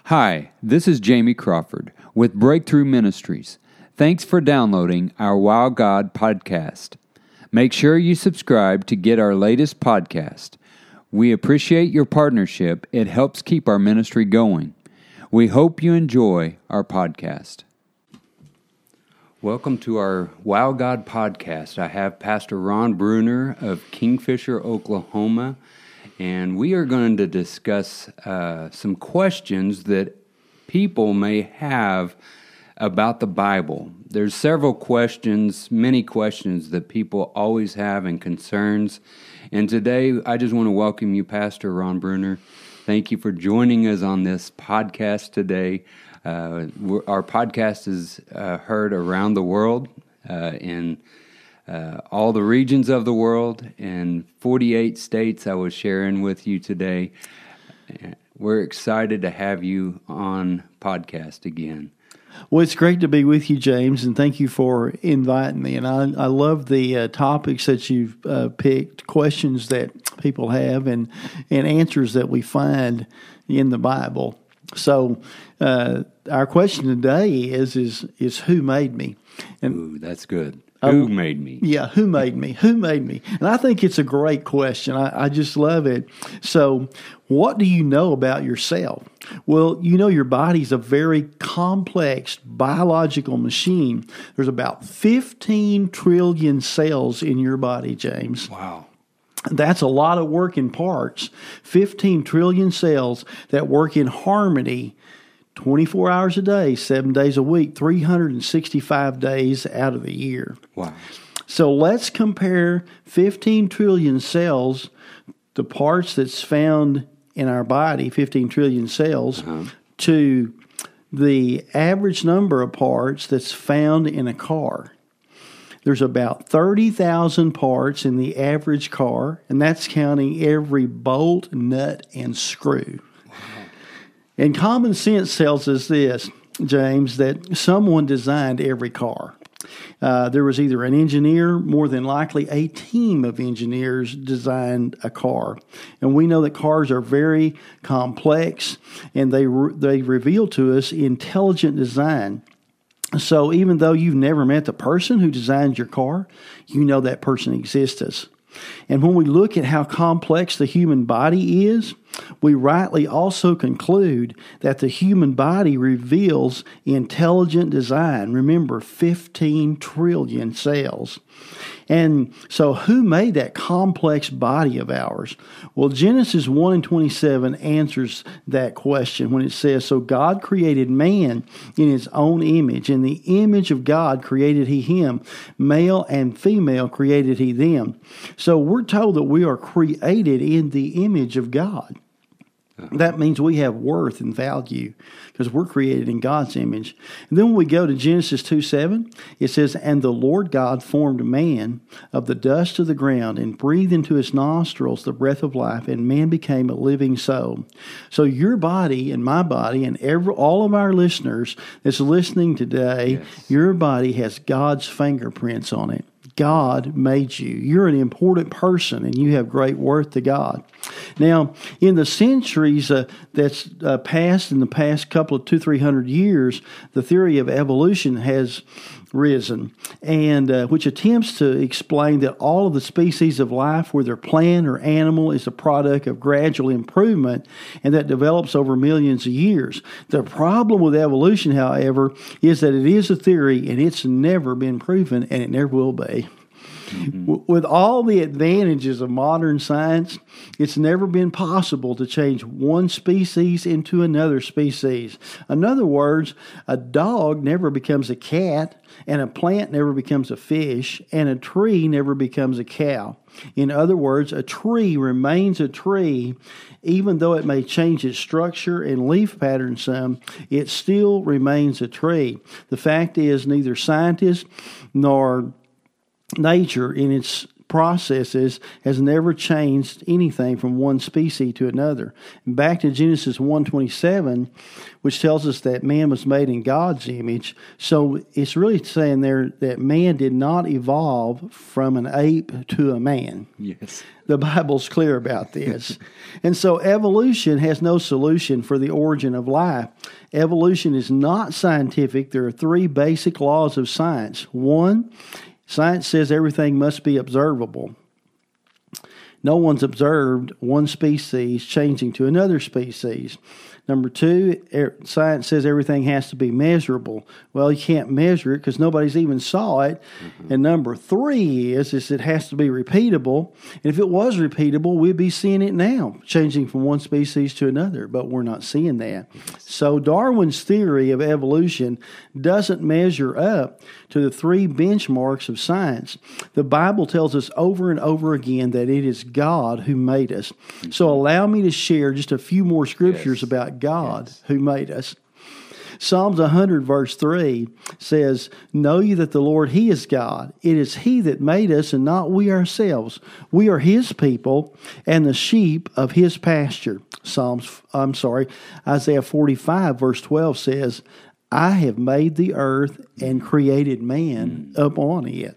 Hi, this is Jamie Crawford with Breakthrough Ministries. Thanks for downloading our Wow God podcast. Make sure you subscribe to get our latest podcast. We appreciate your partnership. It helps keep our ministry going. We hope you enjoy our podcast. Welcome to our Wow God podcast. I have Pastor Ron Bruner of Kingfisher, Oklahoma, and we are going to discuss some questions that people may have about the Bible. There's several questions, many questions that people always have and concerns. And today, I just want to welcome you, Pastor Ron Bruner. Thank you for joining us on this podcast today. Our podcast is heard around the world, in all the regions of the world, and 48 states I was sharing with you today. We're excited to have you on podcast again. Well, it's great to be with you, James, and thank you for inviting me. And I love the topics that you've picked, questions that people have, and answers that we find in the Bible. So our question today is who made me? And ooh, that's good. Who made me? Yeah, who made me? Who made me? And I think it's a great question. I just love it. So what do you know about yourself? Well, you know your body's a very complex biological machine. There's about 15 trillion cells in your body, James. Wow. That's a lot of working parts. 15 trillion cells that work in harmony 24 hours a day, 7 days a week, 365 days out of the year. Wow. So let's compare 15 trillion cells, the parts that's found in our body, 15 trillion cells, to the average number of parts that's found in a car. There's about 30,000 parts in the average car, and that's counting every bolt, nut, and screw. And common sense tells us this, James, that someone designed every car. There was either an engineer, more than likely a team of engineers designed a car. And we know that cars are very complex, and they reveal to us intelligent design. So even though you've never met the person who designed your car, you know that person exists. And when we look at how complex the human body is, we rightly also conclude that the human body reveals intelligent design. Remember, 15 trillion cells. And so who made that complex body of ours? Well, Genesis 1:27 answers that question when it says, "So God created man in his own image. In the image of God created he him. Male and female created he them." So we're told that we are created in the image of God. That means we have worth and value because we're created in God's image. And then when we go to Genesis 2:7, it says, "And the Lord God formed man of the dust of the ground and breathed into his nostrils the breath of life, and man became a living soul." So your body and my body and all of our listeners that's listening today, yes, your body has God's fingerprints on it. God made you. You're an important person, and you have great worth to God. Now, in the centuries that's passed, in the past couple of 200-300 years, the theory of evolution has risen, and which attempts to explain that all of the species of life, whether plant or animal, is a product of gradual improvement, and that develops over millions of years. The problem with evolution, however, is that it is a theory, and it's never been proven, and it never will be. Mm-hmm. With all the advantages of modern science, it's never been possible to change one species into another species. In other words, a dog never becomes a cat, and a plant never becomes a fish, and a tree never becomes a cow. In other words, a tree remains a tree, even though it may change its structure and leaf pattern some, it still remains a tree. The fact is, neither scientists nor nature in its processes has never changed anything from one species to another. And back to Genesis 1:27, which tells us that man was made in God's image. So it's really saying there that man did not evolve from an ape to a man. Yes. The Bible's clear about this. And so evolution has no solution for the origin of life. Evolution is not scientific. There are three basic laws of science. One, science says everything must be observable. No one's observed one species changing to another species. Number two, science says everything has to be measurable. Well, you can't measure it because nobody's even saw it. And number three is it has to be repeatable. And if it was repeatable, we'd be seeing it now, changing from one species to another, but we're not seeing that. So Darwin's theory of evolution doesn't measure up to the three benchmarks of science. The Bible tells us over and over again that it is God who made us. So allow me to share just a few more scriptures about God who made us. Psalms 100 verse 3 says, "Know ye that the Lord, He is God. It is He that made us and not we ourselves. We are His people and the sheep of His pasture." Isaiah 45 verse 12 says, "I have made the earth and created man upon it."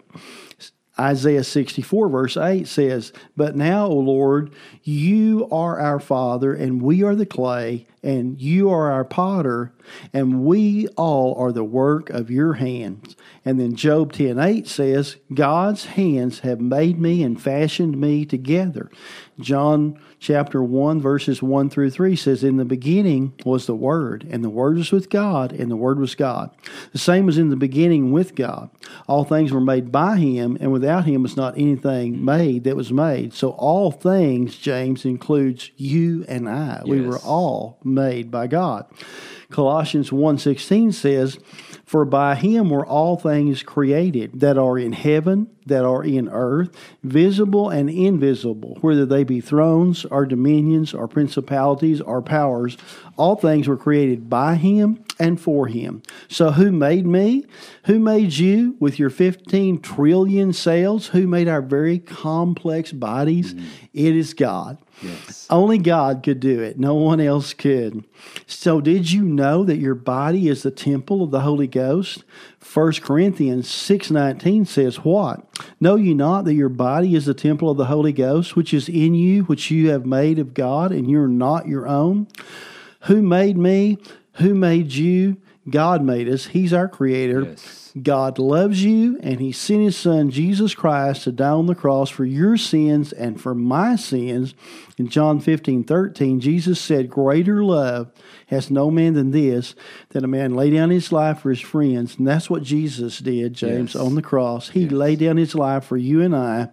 Isaiah 64 verse 8 says, "But now, O Lord, you are our Father, and we are the clay, and you are our potter, and we all are the work of your hands." And then Job 10:8 says, "God's hands have made me and fashioned me together." John chapter 1 verses 1 through 3 says, "In the beginning was the Word, and the Word was with God, and the Word was God. The same was in the beginning with God. All things were made by Him, and without Him was not anything made that was made." So all things, James, includes you and I. We were all made by God. Colossians 1:16 says, "For by Him were all things created, that are in heaven, that are in earth, visible and invisible, whether they be thrones or dominions or principalities or powers. All things were created by Him and for Him." So who made me? Who made you with your 15 trillion cells? Who made our very complex bodies? It is God. Yes. Only God could do it. No one else could. So did you know that your body is the temple of the Holy Ghost? 1 Corinthians 6:19 says what? "Know ye not that your body is the temple of the Holy Ghost, which is in you, which you have made of God, and you're not your own?" Who made me? Who made you? God made us. He's our creator. Yes. God loves you, and He sent His Son, Jesus Christ, to die on the cross for your sins and for my sins. In John 15:13, Jesus said, "Greater love has no man than this, that a man lay down his life for his friends." And that's what Jesus did, James, on the cross. He laid down His life for you and I.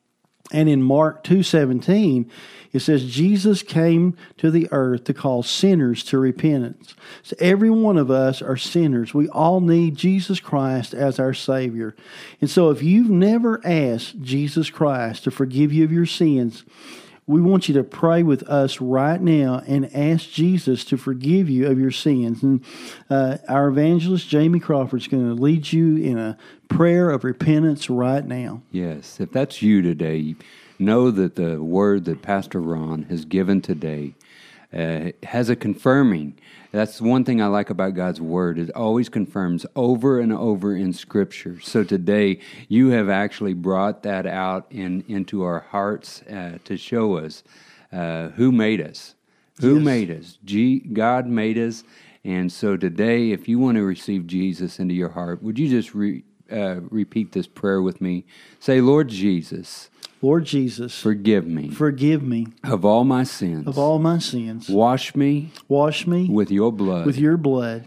And in Mark 2:17, it says, Jesus came to the earth to call sinners to repentance. So every one of us are sinners. We all need Jesus Christ as our Savior. And so if you've never asked Jesus Christ to forgive you of your sins, we want you to pray with us right now and ask Jesus to forgive you of your sins. And our evangelist, Jamie Crawford, is going to lead you in a prayer of repentance right now. Yes, if that's you today, know that the word that Pastor Ron has given today has a confirming. That's one thing I like about God's Word. It always confirms over and over in Scripture. So today, you have actually brought that out into our hearts to show us who made us. Who made us? God made us. And so today, if you want to receive Jesus into your heart, would you just repeat this prayer with me? Say, "Lord Jesus, Lord Jesus, forgive me of all my sins. Wash me with your blood.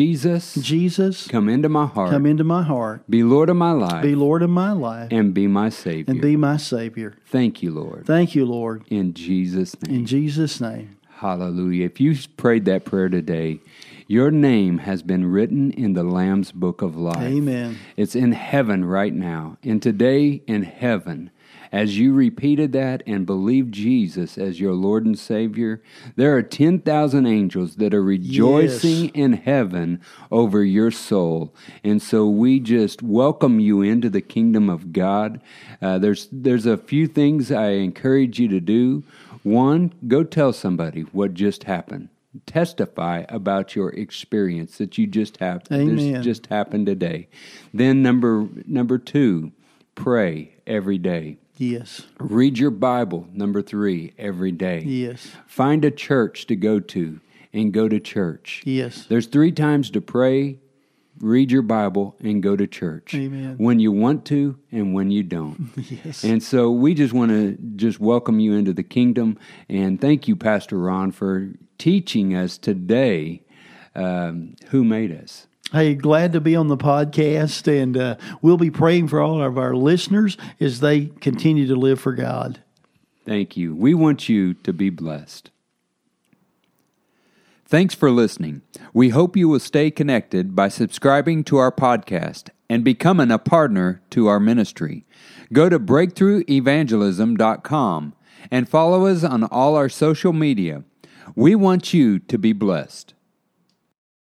Jesus, come into my heart. Be Lord of my life. And be my Savior. Thank you, Lord. In Jesus' name. Hallelujah. If you prayed that prayer today, your name has been written in the Lamb's Book of Life. Amen. It's in heaven right now. And today in heaven, As you repeated that and believed Jesus as your Lord and Savior, there are 10,000 angels that are rejoicing in heaven over your soul. And so we just welcome you into the kingdom of God. There's a few things I encourage you to do. One, go tell somebody what just happened. Testify about your experience that you just have. This just happened today. Then number two, pray every day. Yes. Read your Bible, number 3, every day. Yes. Find a church to go to and go to church. Yes. There's 3 times to pray, read your Bible, and go to church. Amen. When you want to and when you don't. Yes. And so we just want to just welcome you into the kingdom. And thank you, Pastor Ron, for teaching us today who made us. Hey, glad to be on the podcast, and we'll be praying for all of our listeners as they continue to live for God. Thank you. We want you to be blessed. Thanks for listening. We hope you will stay connected by subscribing to our podcast and becoming a partner to our ministry. Go to breakthroughevangelism.com and follow us on all our social media. We want you to be blessed.